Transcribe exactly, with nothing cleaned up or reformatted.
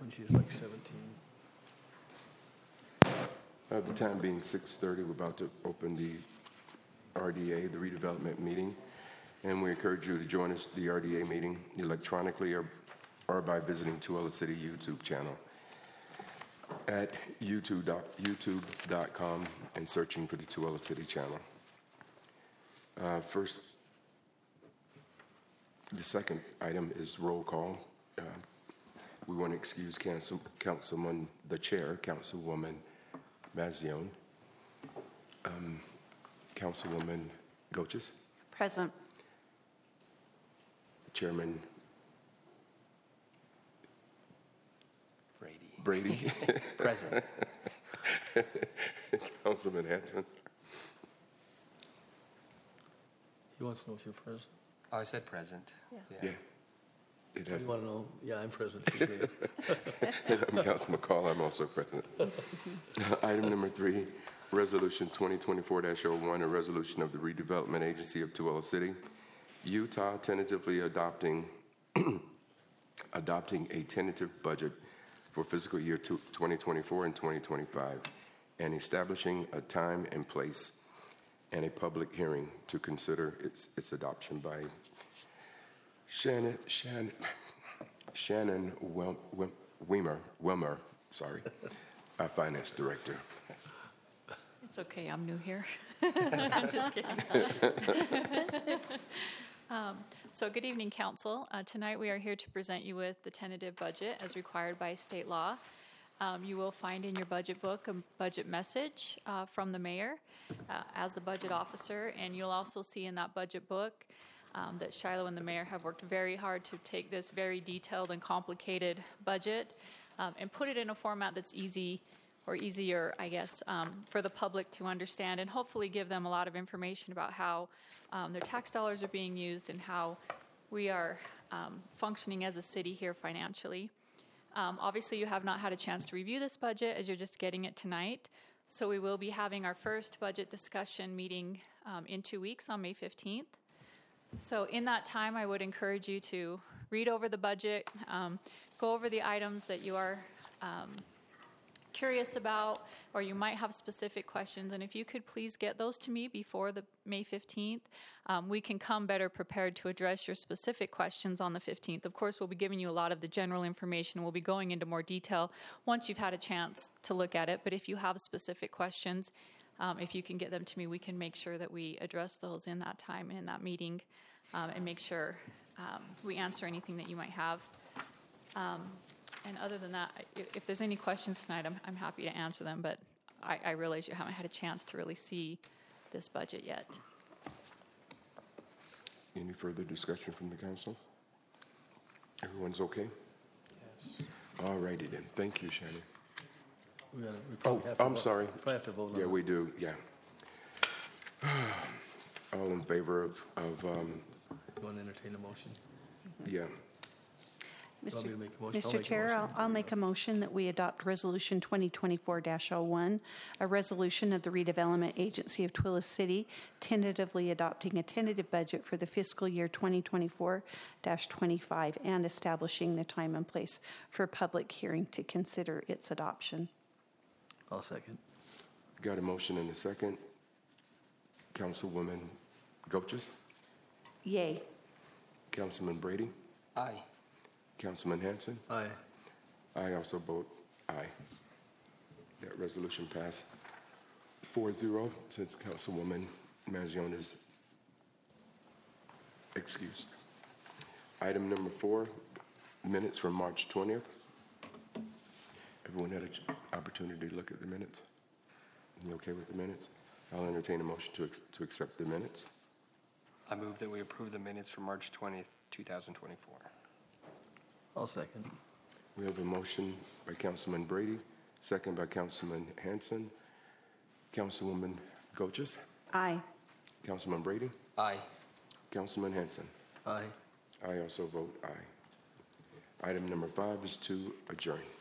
when she was like seventeen. Uh, the time being six thirty, we're about to open the R D A, the redevelopment meeting, and we encourage you to join us the R D A meeting electronically or, or by visiting Tooele City YouTube channel at youtube dot com and searching for the Tooele City channel. Uh, first, the second item is roll call. Uh, we want to excuse Council, Councilman, the Chair, Councilwoman Mazione. Um, Councilwoman Goches. Present. Chairman Brady. Brady. Present. Councilman Hanson. He wants to know if you're present. Oh, I said present. Yeah. Yeah. It You has. want to know? Yeah, I'm present. She's good. I'm Councilman McCall. I'm also present. Item number three, Resolution twenty twenty-four dash oh one, a resolution of the Redevelopment Agency of Tooele City, Utah, tentatively adopting adopting a tentative budget for fiscal year twenty twenty-four and twenty twenty-five, and establishing a time and place and a public hearing to consider its its adoption by Shannon Shannon Shannon Wel- Wel- Weimer Wilmer, sorry, our finance director. It's okay, I'm new here. I'm just kidding. um, so good evening, Council. Uh, tonight we are here to present you with the tentative budget as required by state law. Um, you will find in your budget book a budget message uh, from the mayor uh, as the budget officer, and you'll also see in that budget book um, that Shiloh and the mayor have worked very hard to take this very detailed and complicated budget um, and put it in a format that's easy or easier, I guess, um, for the public to understand, and hopefully give them a lot of information about how um, their tax dollars are being used and how we are um, functioning as a city here financially. Um, obviously, you have not had a chance to review this budget as you're just getting it tonight. So we will be having our first budget discussion meeting um, in two weeks on May fifteenth. So in that time, I would encourage you to read over the budget, um, go over the items that you are um, curious about, or you might have specific questions. And if you could please get those to me before the May fifteenth, um, we can come better prepared to address your specific questions on the fifteenth. Of course, we'll be giving you a lot of the general information. We'll be going into more detail once you've had a chance to look at it. But if you have specific questions, um, if you can get them to me, we can make sure that we address those in that time and in that meeting um, and make sure um, we answer anything that you might have. Um, And other than that, if, if there's any questions tonight, I'm, I'm happy to answer them, but I, I realize you haven't had a chance to really see this budget yet. Any further discussion from the council? Everyone's okay? Yes. All righty then. Thank you, Shannon. We gotta, we Oh, probably have to I'm vote- sorry. Probably have to vote on Yeah, it. we do, yeah. All in favor of, of um, You want to entertain a motion? yeah, Want me to Mister make a motion? I'll Mister make a Chair, motion. I'll, I'll make a motion that we adopt Resolution twenty twenty-four dash oh one, a resolution of the Redevelopment Agency of Tooele City tentatively adopting a tentative budget for the fiscal year twenty twenty-four dash twenty-five and establishing the time and place for public hearing to consider its adoption. I'll second. got a motion and a second. Councilwoman Goches, Yay. Councilman Brady, Aye. Councilman Hanson. Aye. I also vote aye. That resolution passed four zero since Councilwoman Mazione is excused. Item number four, minutes from March twentieth. Everyone had an opportunity to look at the minutes? You okay with the minutes? I'll entertain a motion to, ex- to accept the minutes. I move that we approve the minutes from March twentieth, two thousand twenty-four. I'll second. We have a motion by Councilman Brady, second by Councilman Hanson. Councilwoman Goches, Aye. Councilman Brady, Aye. Councilman Hanson. Aye. I also vote aye. Item number five is to adjourn.